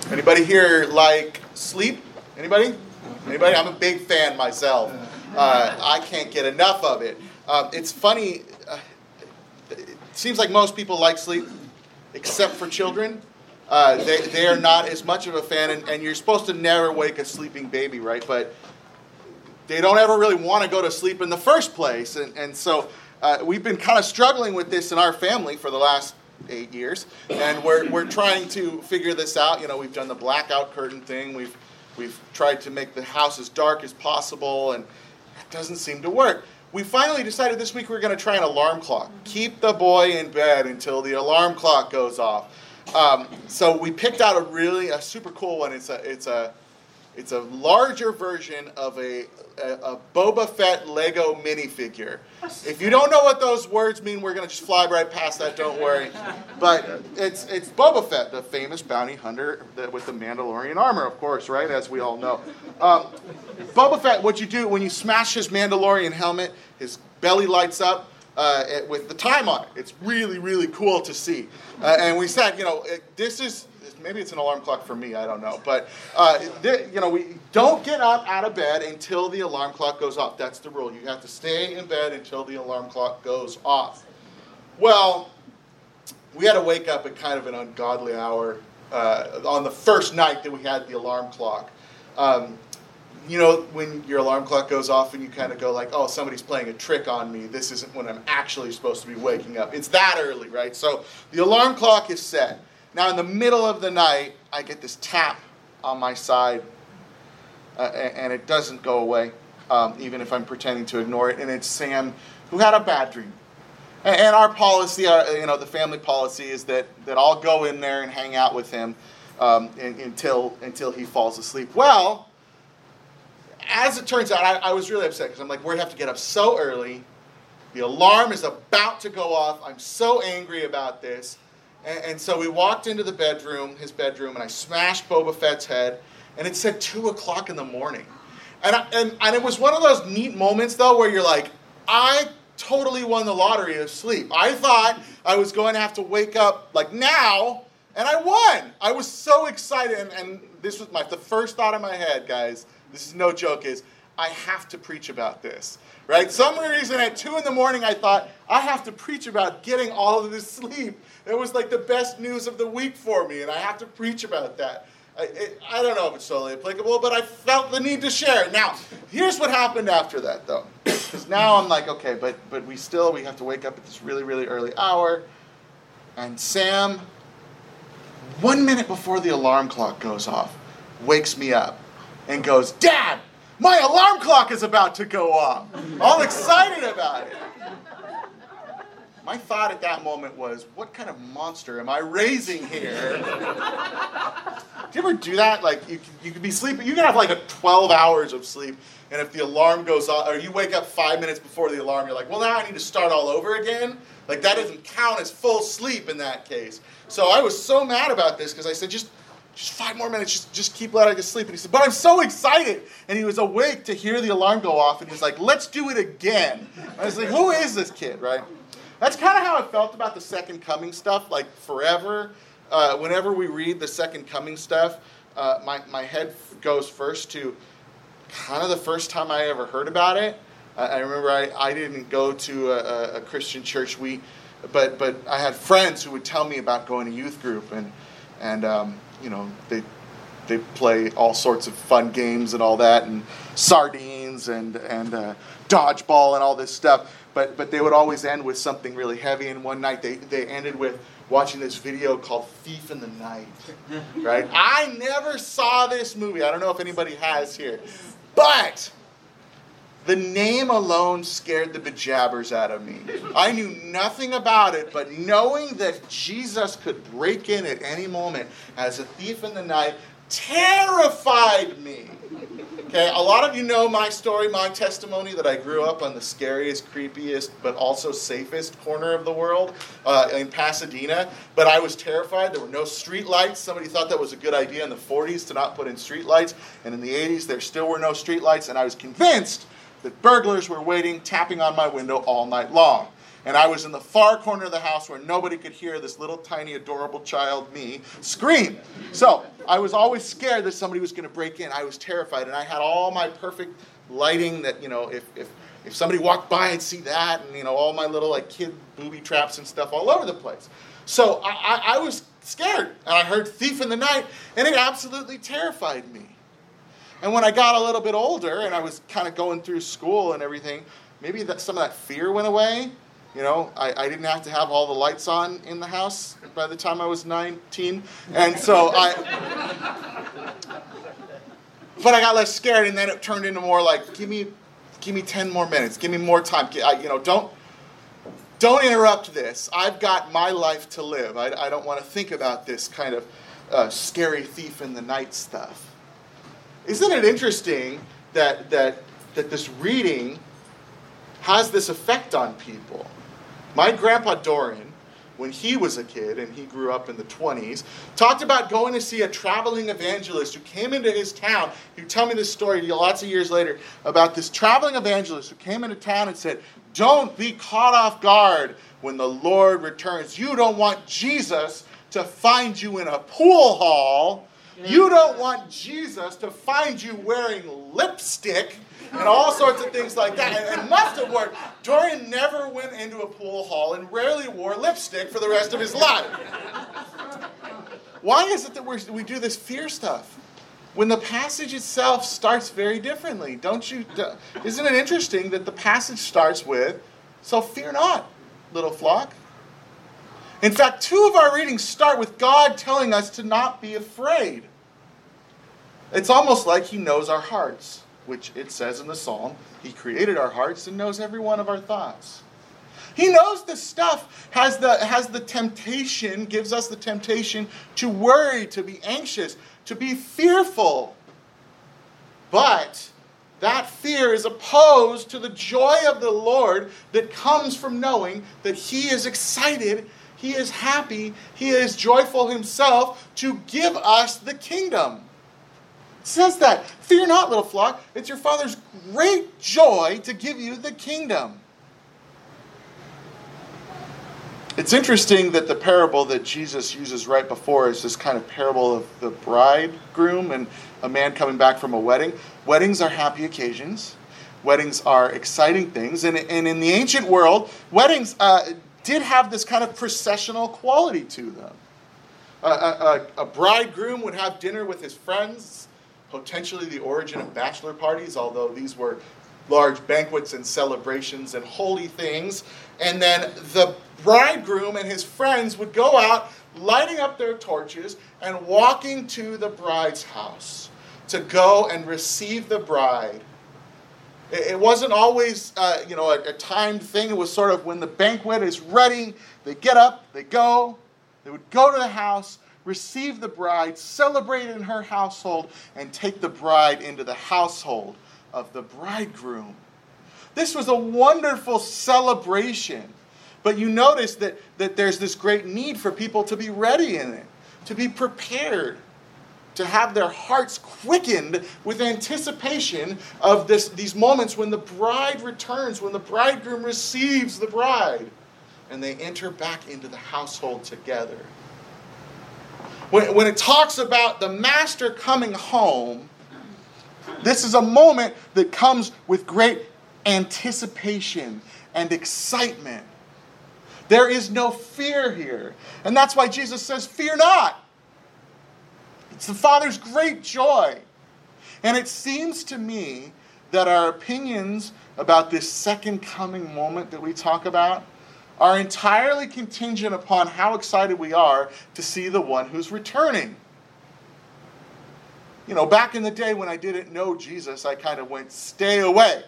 Anybody here like sleep? Anybody? Anybody? I'm a big fan myself. I can't get enough of it. It's funny. It seems like most people like sleep, except for children. They are not as much of a fan, and you're supposed to never wake a sleeping baby, right? But they don't ever really want to go to sleep in the first place. And so we've been kind of struggling with this in our family for the last 8 years. And we're trying to figure this out. You know, we've done the blackout curtain thing. We've tried to make the house as dark as possible, and it doesn't seem to work. We finally decided this week we're going to try an alarm clock. Keep the boy in bed until the alarm clock goes off. So we picked out a super cool one. It's a larger version of a Boba Fett Lego minifigure. If you don't know what those words mean, we're going to just fly right past that, don't worry. But it's Boba Fett, the famous bounty hunter with the Mandalorian armor, of course, right, as we all know. Boba Fett, what you do when you smash his Mandalorian helmet, his belly lights up with the time on it. It's really, really cool to see. And we said, this is... Maybe it's an alarm clock for me, I don't know. But, we don't get up out of bed until the alarm clock goes off. That's the rule. You have to stay in bed until the alarm clock goes off. Well, we had to wake up at kind of an ungodly hour on the first night that we had the alarm clock. When your alarm clock goes off and you kind of go like, oh, somebody's playing a trick on me. This isn't when I'm actually supposed to be waking up. It's that early, right? So the alarm clock is set. Now, in the middle of the night, I get this tap on my side, and it doesn't go away, even if I'm pretending to ignore it. And it's Sam, who had a bad dream. And our policy, the family policy, is that I'll go in there and hang out with him until he falls asleep. Well, as it turns out, I was really upset because I'm like, we're going to have to get up so early. The alarm is about to go off. I'm so angry about this. And so we walked into his bedroom, and I smashed Boba Fett's head, and it said 2 o'clock in the morning. And it was one of those neat moments, though, where you're like, I totally won the lottery of sleep. I thought I was going to have to wake up, like, now, and I won. I was so excited, and this was the first thought in my head, guys, this is no joke, is I have to preach about this, right? Some reason at 2 in the morning I thought, I have to preach about getting all of this sleep. It was like the best news of the week for me, and I have to preach about that. I don't know if it's totally applicable, but I felt the need to share it. Now, here's what happened after that, though. Because now I'm like, okay, but we have to wake up at this really, really early hour. And Sam, 1 minute before the alarm clock goes off, wakes me up and goes, Dad, my alarm clock is about to go off. All excited about it. My thought at that moment was, what kind of monster am I raising here? Do you ever do that? Like, you could be sleeping, you can have like 12 hours of sleep, and if the alarm goes off, or you wake up 5 minutes before the alarm, you're like, well, now I need to start all over again? Like, that doesn't count as full sleep in that case. So I was so mad about this, because I said, just 5 more minutes, just keep letting us sleep. And he said, but I'm so excited. And he was awake to hear the alarm go off, and he's like, let's do it again. I was like, who is this kid, right? That's kind of how I felt about the Second Coming stuff, like forever. Whenever we read the Second Coming stuff, my head goes first to kind of the first time I ever heard about it. I remember I didn't go to a Christian church, but I had friends who would tell me about going to youth group, and they play all sorts of fun games and all that, and sardines and dodgeball and all this stuff. But they would always end with something really heavy. And one night they ended with watching this video called Thief in the Night. Right? I never saw this movie. I don't know if anybody has here. But the name alone scared the bejabbers out of me. I knew nothing about it, but knowing that Jesus could break in at any moment as a thief in the night terrified me. Okay, a lot of you know my story, my testimony, that I grew up on the scariest, creepiest, but also safest corner of the world in Pasadena. But I was terrified. There were no street lights. Somebody thought that was a good idea in the 40s to not put in street lights. And in the 80s, there still were no street lights. And I was convinced that burglars were waiting, tapping on my window all night long. And I was in the far corner of the house where nobody could hear this little tiny adorable child, me, scream. So I was always scared that somebody was going to break in. I was terrified, and I had all my perfect lighting that, if somebody walked by, I'd see that, and, all my little, kid booby traps and stuff all over the place. So I was scared, and I heard thief in the night, and it absolutely terrified me. And when I got a little bit older, and I was kind of going through school and everything, maybe some of that fear went away. I didn't have to have all the lights on in the house by the time I was 19, and so but I got less scared, and then it turned into more like, give me 10 more minutes, give me more time, don't interrupt this. I've got my life to live. I don't want to think about this kind of scary thief in the night stuff. Isn't it interesting that this reading has this effect on people? My grandpa Doran, when he was a kid, and he grew up in the 20s, talked about going to see a traveling evangelist who came into his town. He would tell me this story lots of years later about this traveling evangelist who came into town and said, don't be caught off guard when the Lord returns. You don't want Jesus to find you in a pool hall. You don't want Jesus to find you wearing lipstick and all sorts of things like that. And it must have worked. Dorian never went into a pool hall and rarely wore lipstick for the rest of his life. Why is it that we do this fear stuff when the passage itself starts very differently? Isn't it interesting that the passage starts with, so fear not, little flock? In fact, 2 of our readings start with God telling us to not be afraid. It's almost like he knows our hearts, which it says in the psalm, he created our hearts and knows every one of our thoughts. He knows this stuff has the temptation, gives us the temptation to worry, to be anxious, to be fearful. But that fear is opposed to the joy of the Lord that comes from knowing that he is excited, he is happy, he is joyful himself to give us the kingdom. It says that. Fear not, little flock. It's your Father's great joy to give you the kingdom. It's interesting that the parable that Jesus uses right before is this kind of parable of the bridegroom and a man coming back from a wedding. Weddings are happy occasions. Weddings are exciting things. And in the ancient world, weddings did have this kind of processional quality to them. A bridegroom would have dinner with his friends, potentially the origin of bachelor parties, although these were large banquets and celebrations and holy things. And then the bridegroom and his friends would go out lighting up their torches and walking to the bride's house to go and receive the bride. It wasn't always a timed thing. It was sort of when the banquet is ready, they get up, they go, they would go to the house, receive the bride, celebrate in her household, and take the bride into the household of the bridegroom. This was a wonderful celebration. But you notice that there's this great need for people to be ready in it, to be prepared, to have their hearts quickened with anticipation of these moments when the bride returns, when the bridegroom receives the bride, and they enter back into the household together. When it talks about the master coming home, this is a moment that comes with great anticipation and excitement. There is no fear here. And that's why Jesus says, fear not. It's the Father's great joy. And it seems to me that our opinions about this second coming moment that we talk about are entirely contingent upon how excited we are to see the one who's returning. Back in the day when I didn't know Jesus, I kind of went, stay away.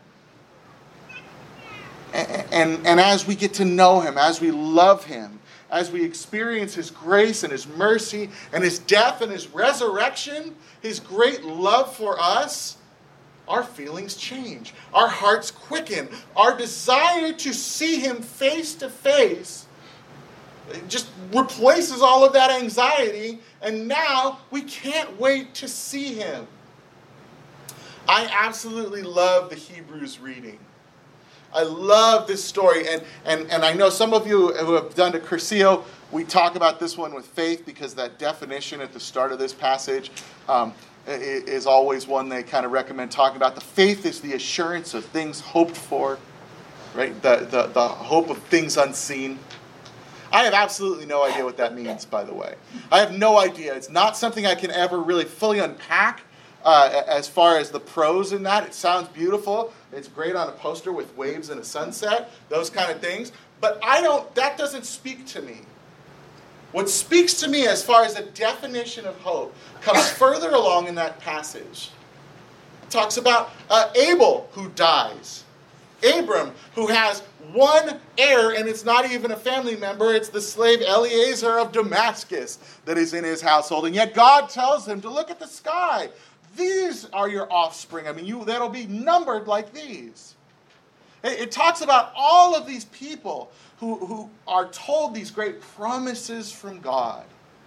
And as we get to know him, as we love him, as we experience his grace and his mercy and his death and his resurrection, his great love for us, our feelings change. Our hearts quicken. Our desire to see him face to face just replaces all of that anxiety, and now we can't wait to see him. I absolutely love the Hebrews reading. I love this story. And I know some of you who have done to Cursillo, we talk about this one with faith because that definition at the start of this passage is always one they kind of recommend talking about. The faith is the assurance of things hoped for, right? The hope of things unseen. I have absolutely no idea what that means, by the way. I have no idea. It's not something I can ever really fully unpack as far as the pros in that. It sounds beautiful. It's great on a poster with waves and a sunset, those kind of things. But that doesn't speak to me. What speaks to me as far as the definition of hope comes further along in that passage. It talks about Abel who dies. Abram who has one heir, and it's not even a family member. It's the slave Eliezer of Damascus that is in his household. And yet God tells him to look at the sky. These are your offspring. I mean, that'll be numbered like these. It talks about all of these people who are told these great promises from God.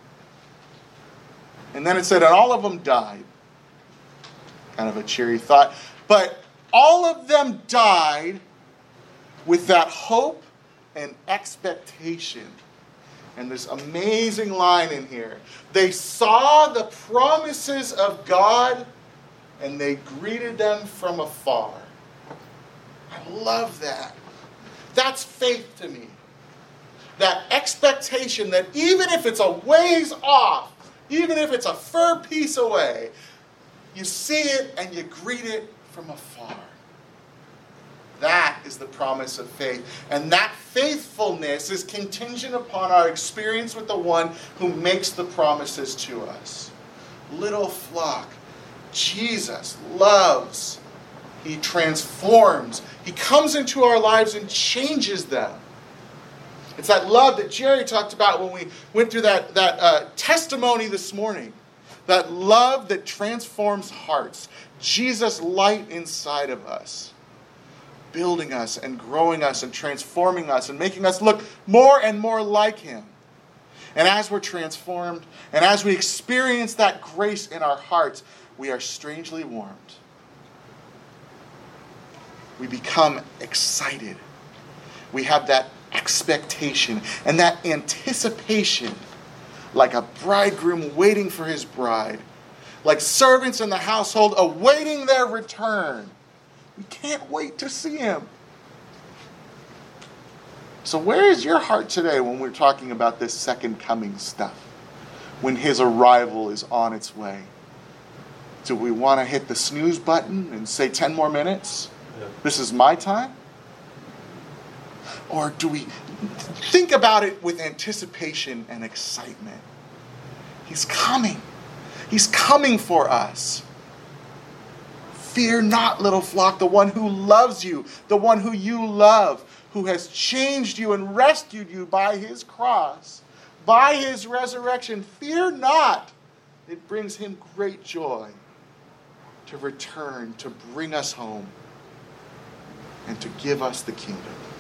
And then it said, and all of them died. Kind of a cheery thought. But all of them died with that hope and expectation. And this amazing line in here. They saw the promises of God and they greeted them from afar. I love that. That's faith to me. That expectation that even if it's a ways off, even if it's a fur piece away, you see it and you greet it from afar. That is the promise of faith. And that faithfulness is contingent upon our experience with the one who makes the promises to us. Little flock, Jesus loves. He transforms. He comes into our lives and changes them. It's that love that Jerry talked about when we went through that testimony this morning. That love that transforms hearts. Jesus' light inside of us. Building us and growing us and transforming us and making us look more and more like Him. And as we're transformed and as we experience that grace in our hearts, we are strangely warmed. We become excited. We have that expectation and that anticipation, like a bridegroom waiting for his bride, like servants in the household awaiting their return. We can't wait to see Him. So where is your heart today when we're talking about this second coming stuff? When His arrival is on its way? Do we want to hit the snooze button and say 10 more minutes? This is my time? Or do we think about it with anticipation and excitement? He's coming. He's coming for us. Fear not, little flock, the one who loves you, the one who you love, who has changed you and rescued you by His cross, by His resurrection. Fear not. It brings Him great joy to return, to bring us home, and to give us the kingdom.